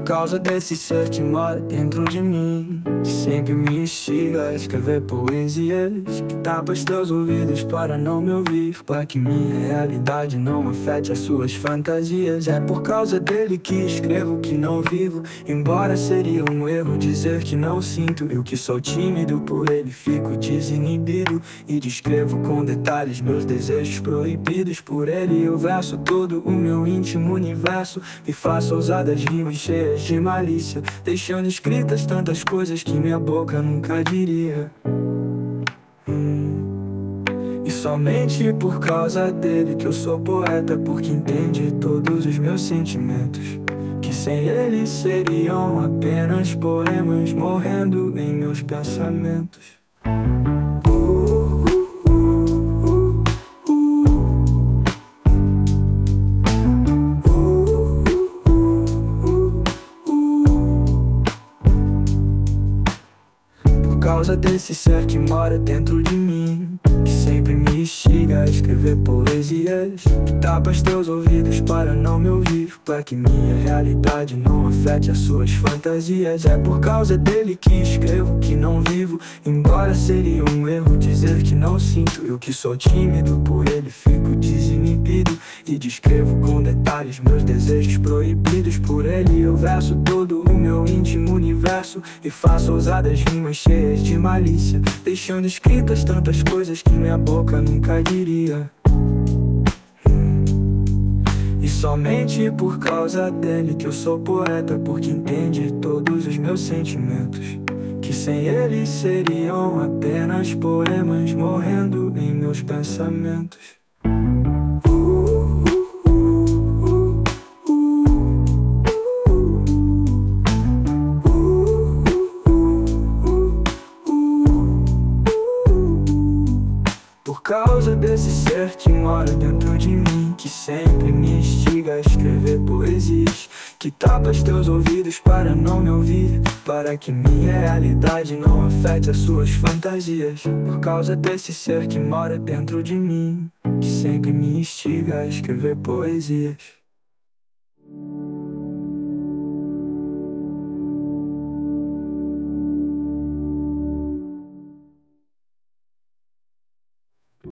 causa desse ser que mora dentro de mim, que sempre me instiga a escrever poesias, que tapa os teus ouvidos para não me ouvir, para que minha realidade não afete as suas fantasias. É por causa dele que escrevo que não vivo, embora seria um erro dizer que não sinto. Eu que sou tímido, por ele fico desinibido e descrevo com detalhes meus desejos proibidos. Por ele eu verso todo o meu íntimo universo e faço ousadas rimas cheias de malícia, deixando escritas tantas coisas que minha boca nunca diria. E somente por causa dele que eu sou poeta, porque entende todos os meus sentimentos, que sem ele seriam apenas poemas morrendo em meus pensamentos. Por causa desse ser que mora dentro de mim, que sempre me instiga a escrever poesias, que tapa os teus ouvidos para não me ouvir, para que minha realidade não afete as suas fantasias. É por causa dele que escrevo que não vivo, embora seria um erro dizer que não sinto. Eu que sou tímido, por ele fico desinibido e descrevo com detalhes meus desejos proibidos. Por ele eu verso todo o meu íntimo universo e faço ousadas rimas cheias de malícia, deixando escritas tantas coisas que minha boca nunca diria. E somente por causa dele que eu sou poeta, porque entende todos os meus sentimentos, que sem ele seriam apenas poemas morrendo em meus pensamentos. Por causa desse ser que mora dentro de mim, que sempre me instiga a escrever poesias, que tapa os teus ouvidos para não me ouvir, para que minha realidade não afete as suas fantasias. Por causa desse ser que mora dentro de mim, que sempre me instiga a escrever poesias.